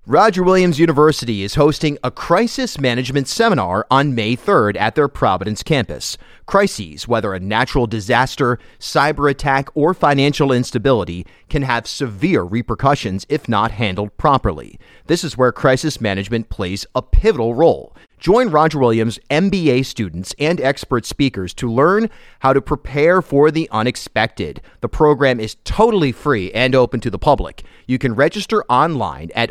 Roger Williams University is hosting a crisis management seminar on May 3rd at their Providence campus. Crises, whether a natural disaster, cyber attack, or financial instability, can have severe repercussions if not handled properly. This is where crisis management plays a pivotal role. Join Roger Williams MBA students and expert speakers to learn how to prepare for the unexpected. The program is totally free and open to the public. You can register online at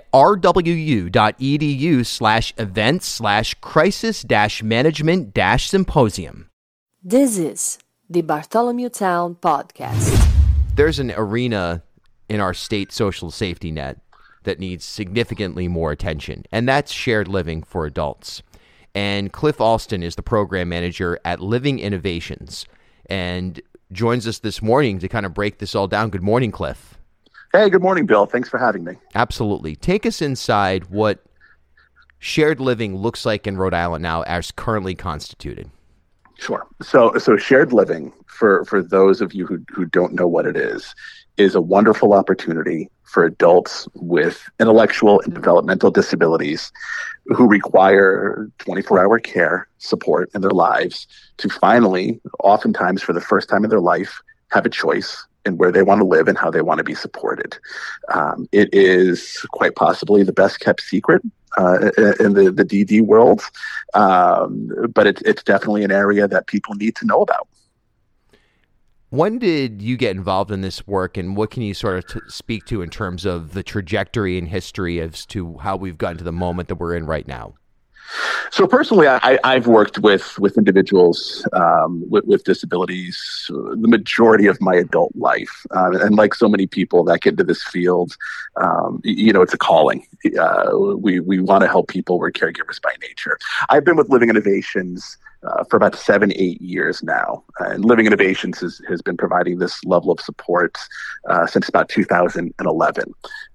rwu.edu/events/crisis-management-symposium. This is the Bartholomew Town Podcast. There's an arena in our state social safety net that needs significantly more attention, and that's shared living for adults. And Cliff Alston is the program manager at Living Innovations and joins us this morning to kind of break this all down. Good morning, Cliff. Hey, good morning, Bill. Thanks for having me. Absolutely. Take us inside what shared living looks like in Rhode Island now as currently constituted. Sure. So shared living, for those of you who don't know what it is a wonderful opportunity for adults with intellectual and developmental disabilities who require 24-hour care support in their lives to finally, oftentimes for the first time in their life, have a choice in where they want to live and how they want to be supported. It is quite possibly the best kept secret in the DD world, but it's definitely an area that people need to know about. When did you get involved in this work, and what can you sort of speak to in terms of the trajectory and history as to how we've gotten to the moment that we're in right now? So personally, I've worked with individuals with disabilities the majority of my adult life. And like so many people that get into this field, it's a calling. We want to help people. We're caregivers by nature. I've been with Living Innovations for about 7-8 years now. And Living Innovations has been providing this level of support since about 2011.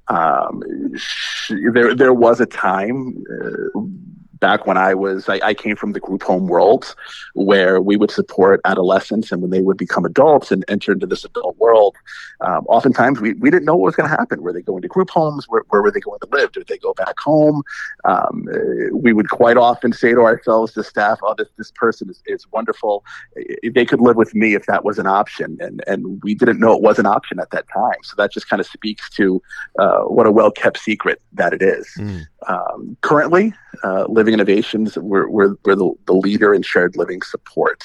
There was a time back when I came from the group home world where we would support adolescents, and when they would become adults and enter into this adult world, oftentimes we didn't know what was going to happen. Were they going to group homes? Where were they going to live? Did they go back home? We would quite often say to ourselves, the staff, oh, this person is wonderful. They could live with me if that was an option. And we didn't know it was an option at that time. So that just kind of speaks to what a well-kept secret that it is. Currently, Living Innovations, we're the leader in shared living support.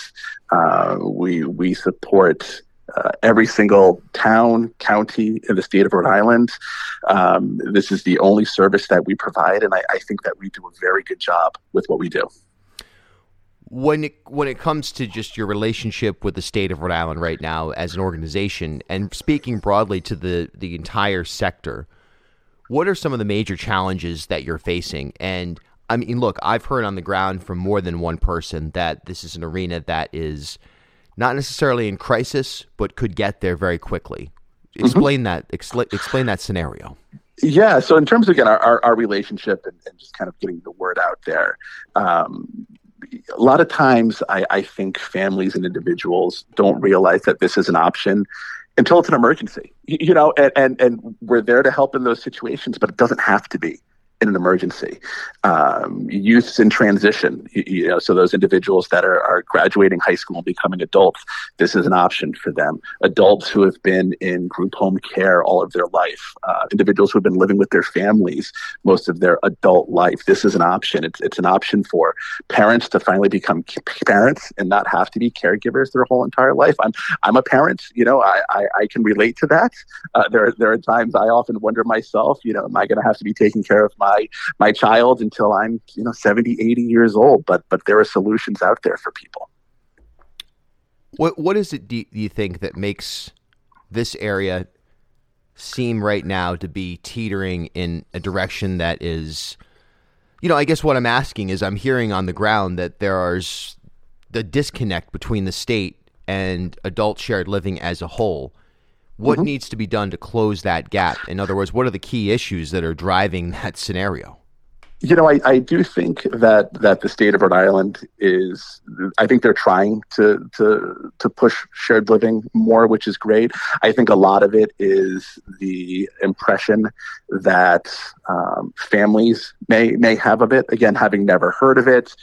We support every single town, county in the state of Rhode Island. This is the only service that we provide, and I think that we do a very good job with what we do. When it comes to just your relationship with the state of Rhode Island right now as an organization, and speaking broadly to the entire sector, what are some of the major challenges that you're facing? And I mean, look, I've heard on the ground from more than one person that this is an arena that is not necessarily in crisis, but could get there very quickly. Explain that. Explain that scenario. Yeah. So in terms of, again, our relationship and just kind of getting the word out there, a lot of times I think families and individuals don't realize that this is an option until it's an emergency, and we're there to help in those situations, but it doesn't have to be in an emergency. Youths in transition, so those individuals that are graduating high school and becoming adults, this is an option for them. Adults who have been in group home care all of their life, individuals who have been living with their families most of their adult life, this is an option. It's an option for parents to finally become parents and not have to be caregivers their whole entire life. I'm a parent, I can relate to that. There are times I often wonder myself, am I going to have to be taking care of my child until I'm 70, 80 years old, but there are solutions out there for people. What is it do you think that makes this area seem right now to be teetering in a direction that is, I guess what I'm asking is, I'm hearing on the ground that there's the disconnect between the state and adult shared living as a whole. What needs to be done to close that gap? In other words, what are the key issues that are driving that scenario? I do think that the state of Rhode Island I think they're trying to push shared living more, which is great. I think a lot of it is the impression that families may have of it. Again, having never heard of it,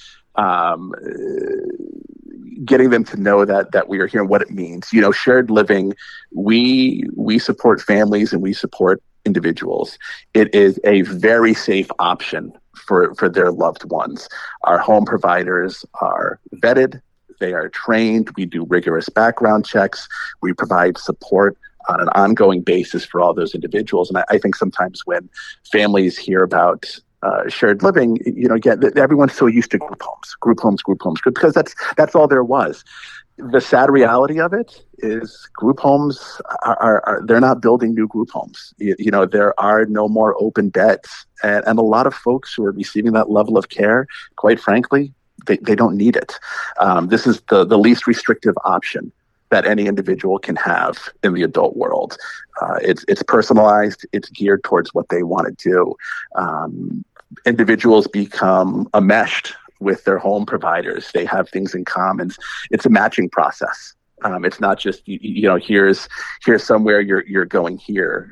getting them to know that we are here and what it means. Shared living, we support families and we support individuals. It is a very safe option for their loved ones. Our home providers are vetted, they are trained, we do rigorous background checks, we provide support on an ongoing basis for all those individuals. And I think sometimes when families hear about shared living, again, everyone's so used to group homes, because that's all there was. The sad reality of it is group homes they're not building new group homes. There are no more open beds. And a lot of folks who are receiving that level of care, quite frankly, they don't need it. This is the least restrictive option that any individual can have in the adult world. It's personalized. It's geared towards what they want to do. Individuals become enmeshed with their home providers. They have things in common. It's a matching process. It's not just here's somewhere you're going here.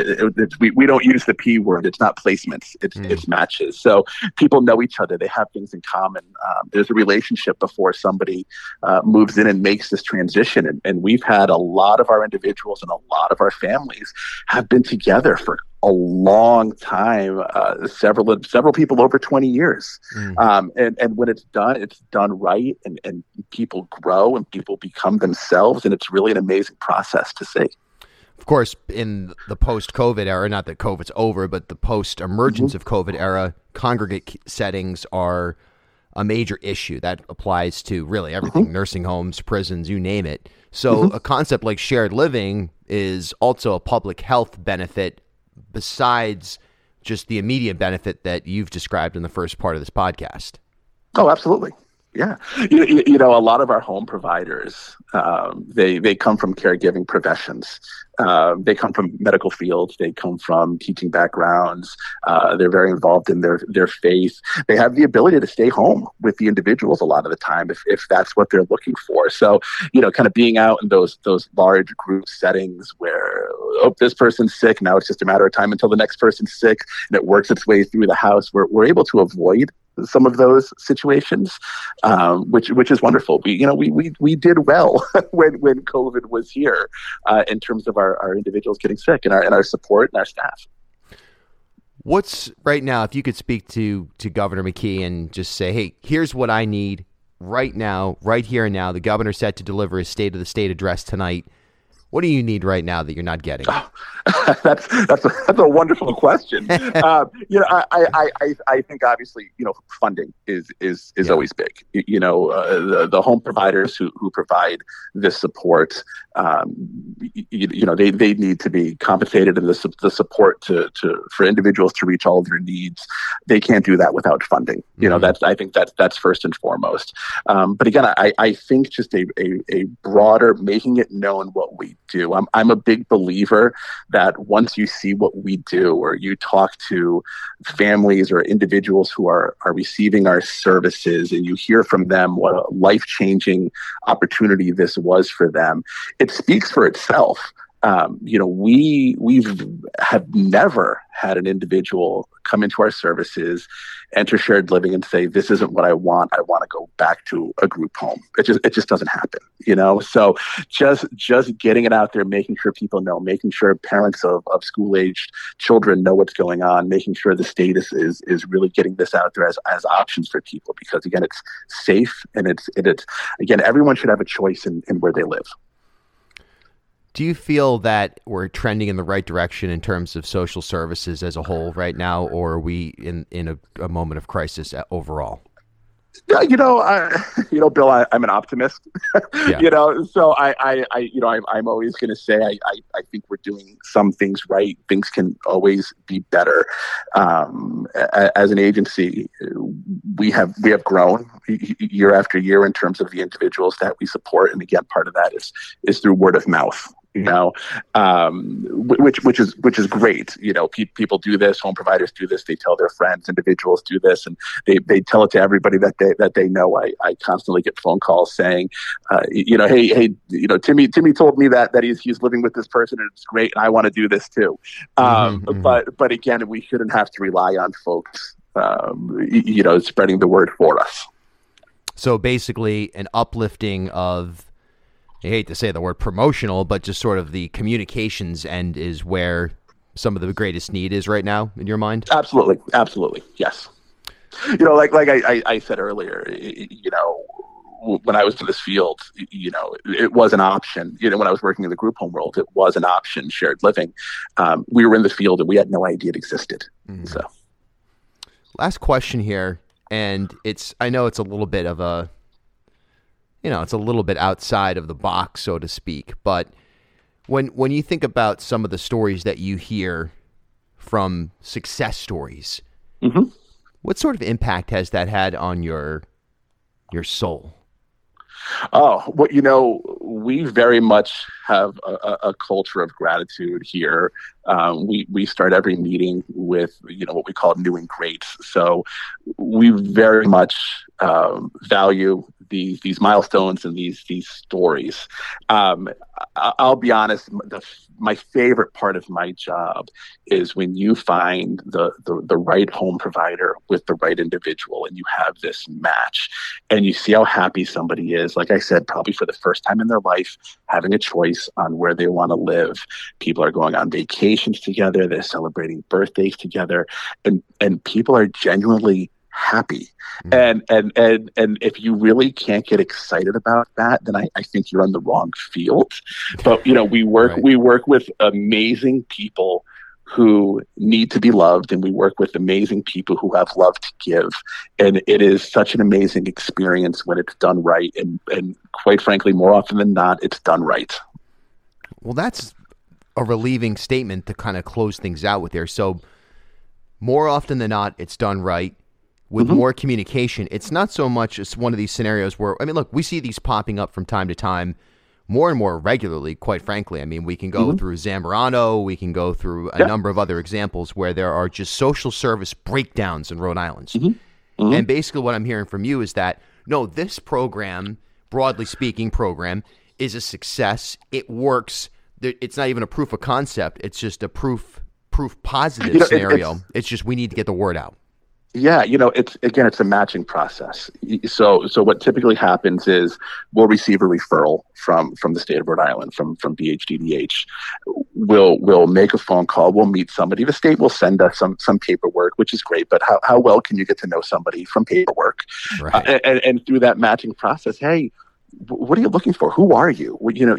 We don't use the P word. It's not placements. It's matches. So people know each other. They have things in common. There's a relationship before somebody moves in and makes this transition. And we've had a lot of our individuals and a lot of our families have been together for a long time, several people over 20 years. And when it's done right, and people grow and people become themselves, and it's really an amazing process to see. Of course, in the post-COVID era, not that COVID's over, but the post-emergence of COVID era, congregate settings are a major issue. That applies to really everything, nursing homes, prisons, you name it. So a concept like shared living is also a public health benefit besides just the immediate benefit that you've described in the first part of this podcast. Oh, absolutely. Yeah. A lot of our home providers, they come from caregiving professions. They come from medical fields. They come from teaching backgrounds. They're very involved in their faith. They have the ability to stay home with the individuals a lot of the time if that's what they're looking for. So, kind of being out in those large group settings where, this person's sick. Now it's just a matter of time until the next person's sick, and it works its way through the house. We're able to avoid some of those situations, which is wonderful. We did well when COVID was here in terms of our individuals getting sick and our support and our staff. What's right now, if you could speak to Governor McKee and just say, hey, here's what I need right now, right here and now. The governor's set to deliver his State of the State address tonight. What do you need right now that you're not getting? Oh, that's a wonderful question. I think obviously funding is always big. The home providers who provide this support, they need to be compensated, and the support for individuals to reach all of their needs, they can't do that without funding. I think that's first and foremost. But again, I think just a broader making it known what we do. I'm a big believer that once you see what we do, or you talk to families or individuals who are receiving our services, and you hear from them what a life-changing opportunity this was for them, it speaks for itself. We have never had an individual come into our services, enter shared living, and say, "This isn't what I want. I want to go back to a group home." It just doesn't happen, So just getting it out there, making sure people know, making sure parents of school-aged children know what's going on, making sure the state is really getting this out there as options for people, because again, it's safe, and it's again, everyone should have a choice in where they live. Do you feel that we're trending in the right direction in terms of social services as a whole right now, or are we in a moment of crisis overall? Bill, I'm an optimist. Yeah. So I'm always going to say I think we're doing some things right. Things can always be better. As an agency, we have grown year after year in terms of the individuals that we support, and again, part of that is through word of mouth. which is great. People do this, home providers do this, they tell their friends, individuals do this, and they tell it to everybody that they know. I constantly get phone calls saying, hey, Timmy told me that he's living with this person and it's great, and I want to do this too. But again, we shouldn't have to rely on folks, spreading the word for us. So basically, an uplifting of, I hate to say the word promotional, but just sort of the communications end is where some of the greatest need is right now in your mind? Absolutely. Yes. Like I said earlier, when I was in this field, it was an option. When I was working in the group home world, it was an option, shared living. We were in the field and we had no idea it existed. Mm-hmm. So, last question here, and I know it's a little bit of a, it's a little bit outside of the box, so to speak, but when you think about some of the stories that you hear from success stories, mm-hmm. what sort of impact has that had on your soul? Oh, well, we very much have a culture of gratitude here. We start every meeting with, what we call new and great. So we very much value these milestones and these stories. I'll be honest, my favorite part of my job is when you find the right home provider with the right individual and you have this match and you see how happy somebody is. Like I said, probably for the first time in their life, having a choice on where they want to live. People are going on vacations together. They're celebrating birthdays together, and people are genuinely happy. Mm-hmm. And if you really can't get excited about that, then I think you're on the wrong field. But we work right. We work with amazing people who need to be loved, and we work with amazing people who have love to give. And it is such an amazing experience when it's done right. And quite frankly, more often than not, it's done right. Well, that's a relieving statement to kind of close things out with there. So more often than not, it's done right. With mm-hmm. more communication, it's not so much as one of these scenarios where, look, we see these popping up from time to time more and more regularly, quite frankly. We can go mm-hmm. through Zamorano, we can go through a number of other examples where there are just social service breakdowns in Rhode Island. Mm-hmm. Mm-hmm. And basically what I'm hearing from you is that, no, this program, broadly speaking program, is a success. It works. It's not even a proof of concept. It's just a proof positive scenario. It's just we need to get the word out. Yeah, it's a matching process. So what typically happens is we'll receive a referral from the state of Rhode Island, from BHDDH. We'll make a phone call. We'll meet somebody. The state will send us some paperwork, which is great. But how well can you get to know somebody from paperwork? Right. And through that matching process, hey, what are you looking for? Who are you? What do you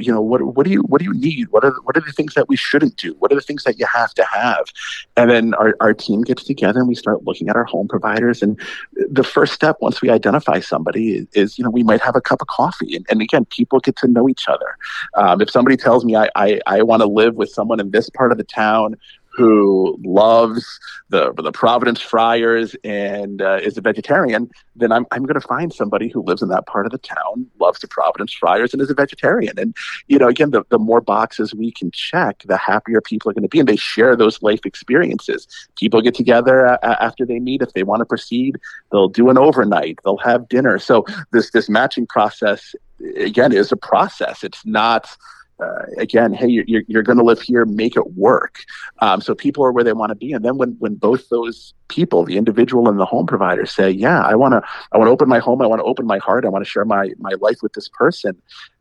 need? What are the things that we shouldn't do? What are the things that you have to have? And then our team gets together and we start looking at our home providers. And the first step, once we identify somebody, is we might have a cup of coffee. And again, people get to know each other. If somebody tells me I want to live with someone in this part of the town who loves the Providence Friars and is a vegetarian, then I'm going to find somebody who lives in that part of the town, loves the Providence Friars, and is a vegetarian. And, again, the more boxes we can check, the happier people are going to be. And they share those life experiences. People get together after they meet. If they want to proceed, they'll do an overnight. They'll have dinner. So this matching process, again, is a process. It's not... again, hey, you're going to live here, make it work. So people are where they want to be. And then when both those people, the individual and the home provider, say, yeah, I want to open my home, I want to open my heart, I want to share my life with this person,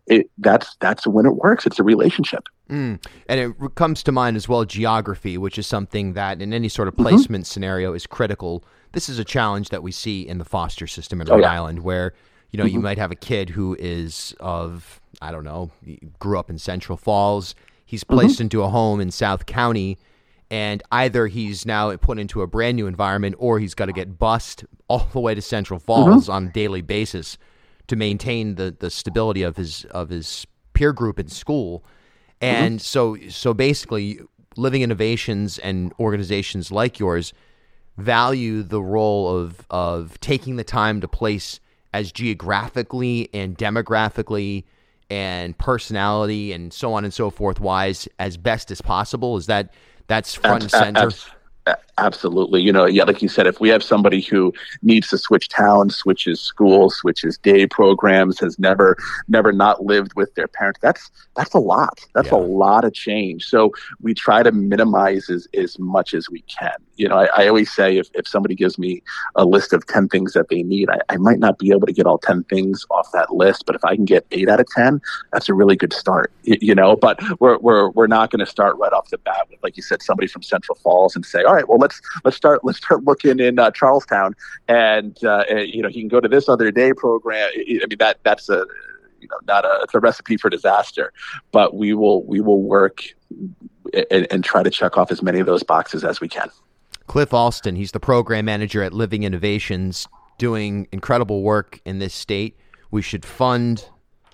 that's when it works. It's a relationship. And it comes to mind as well, geography, which is something that in any sort of placement mm-hmm. scenario is critical. This is a challenge that we see in the foster system in Rhode Island, where mm-hmm. you might have a kid who is of, I don't know, grew up in Central Falls. He's placed mm-hmm. into a home in South County, and either he's now put into a brand new environment or he's got to get bused all the way to Central Falls mm-hmm. on a daily basis to maintain the stability of his peer group in school. And mm-hmm. so basically, Living Innovations and organizations like yours value the role of taking the time to place as geographically and demographically and personality and so on and so forth wise as best as possible? That's front and center? Absolutely. Like you said, if we have somebody who needs to switch towns, switches schools, switches day programs, has never not lived with their parents, that's a lot. That's a lot of change. So we try to minimize as much as we can. I always say if somebody gives me a list of 10 things that they need, I might not be able to get all 10 things off that list, but if I can get 8 out of 10, that's a really good start. But we're not going to start right off the bat with, like you said, somebody from Central Falls and say, all right, well, let's start looking in Charlestown, and he can go to this other day program. I mean, that's a it's a recipe for disaster. But we will work and try to check off as many of those boxes as we can. Cliff Alston, he's the program manager at Living Innovations, doing incredible work in this state. We should fund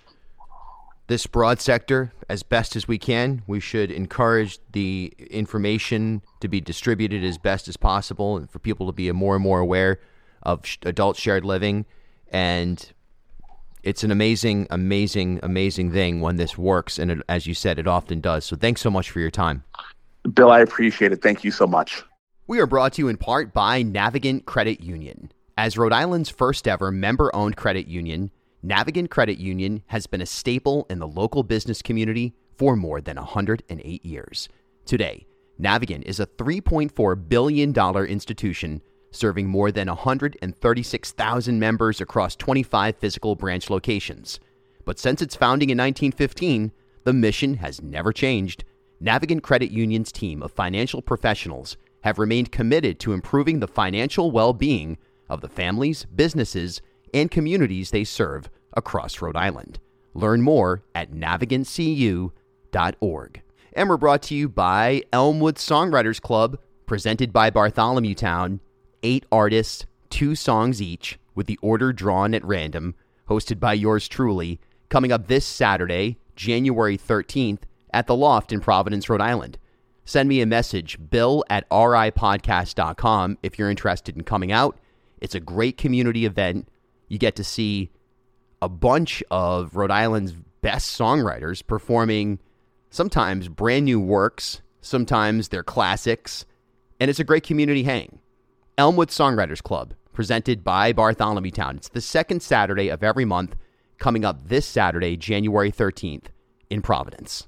this broad sector as best as we can. We should encourage the information to be distributed as best as possible and for people to be more and more aware of adult shared living. And it's an amazing, amazing, amazing thing when this works. And as you said, it often does. So thanks so much for your time. Bill, I appreciate it. Thank you so much. We are brought to you in part by Navigant Credit Union. As Rhode Island's first ever member-owned credit union, Navigant Credit Union has been a staple in the local business community for more than 108 years. Today, Navigant is a $3.4 billion institution serving more than 136,000 members across 25 physical branch locations. But since its founding in 1915, the mission has never changed. Navigant Credit Union's team of financial professionals have remained committed to improving the financial well-being of the families, businesses, and communities they serve across Rhode Island. Learn more at navigantcu.org. And we're brought to you by Elmwood Songwriters Club, presented by Bartholomew Town. 8 artists, 2 songs each, with the order drawn at random, hosted by yours truly, coming up this Saturday, January 13th, at the Loft in Providence, Rhode Island. Send me a message, bill@ripodcast.com, if you're interested in coming out. It's a great community event. You get to see a bunch of Rhode Island's best songwriters performing sometimes brand new works, sometimes they're classics, and it's a great community hang. Elmwood Songwriters Club, presented by Bartholomew Town. It's the second Saturday of every month, coming up this Saturday, January 13th, in Providence.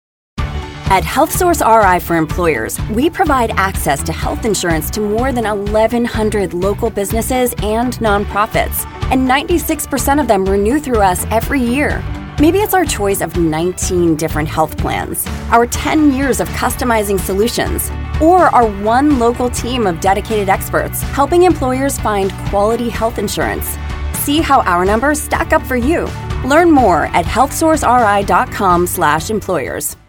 At HealthSource RI for Employers, we provide access to health insurance to more than 1,100 local businesses and nonprofits, and 96% of them renew through us every year. Maybe it's our choice of 19 different health plans, our 10 years of customizing solutions, or our one local team of dedicated experts helping employers find quality health insurance. See how our numbers stack up for you. Learn more at healthsourceri.com/employers.